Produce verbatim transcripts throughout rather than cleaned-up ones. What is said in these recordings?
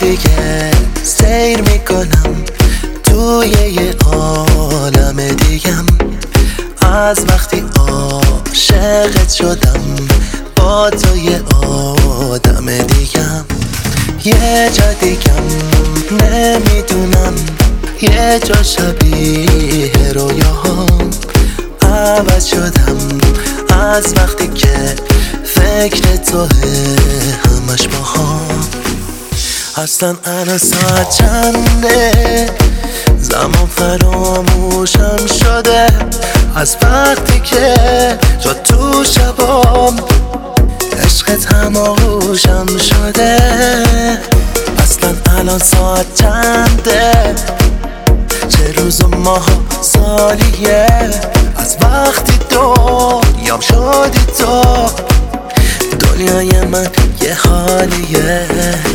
دیگه سیر میکنم توی یه عالم دیگم. از وقتی عاشقت شدم با تو یه آدم دیگم. یه جا دیگم نمیدونم، یه جا شبیه رویاهام. عوض شدم از وقتی که فکر توه همش باهام. اصلا الان ساعت چنده، زمان فراموشم شده از وقتی که تو تو شبام عشقت هم آغوشم شده. اصلا الان ساعت چنده، چه روز و ماه و سالیه از وقتی دنیام شدی تو. دنیای من یه حالیه.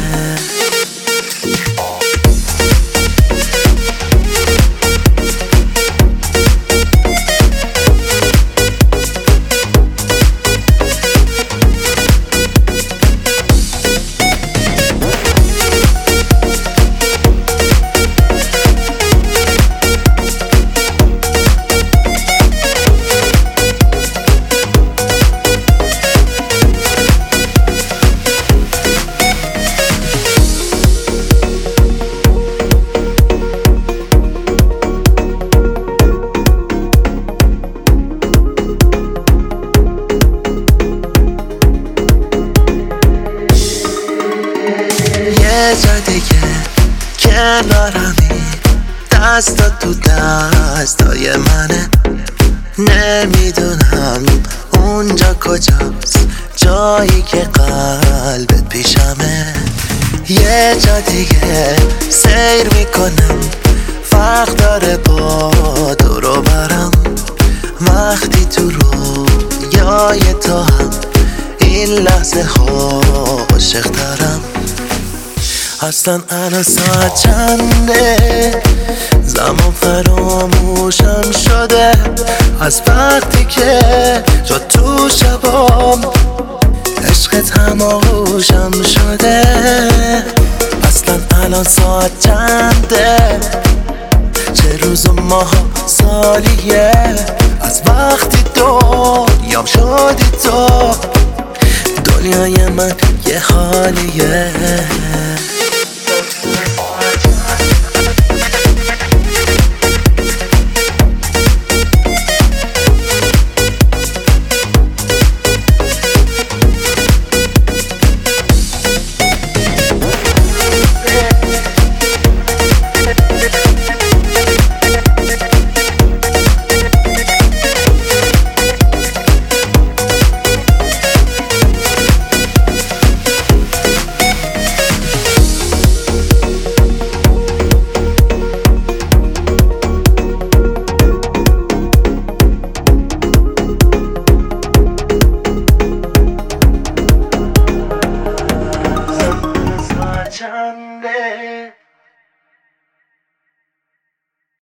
یه جا دیگه کنارمی، دستا تو دستای منه. نمیدونم اونجا کجاست، جایی که قلبت پیشمه. یه جا دیگه سیر میکنم، فرق داره با دورو برم. وقتی تو رویای تو هم این لحظه عاشق دارم. اصلا الان ساعت چنده، زمان فراموشم شده از وقتی که تو تو شبام عشقت هم آغوشم شده. اصلا الان ساعت چنده، چه روز و ماه و سالیه از وقتی دنیام شدی تو. دنیای من یه حالیه.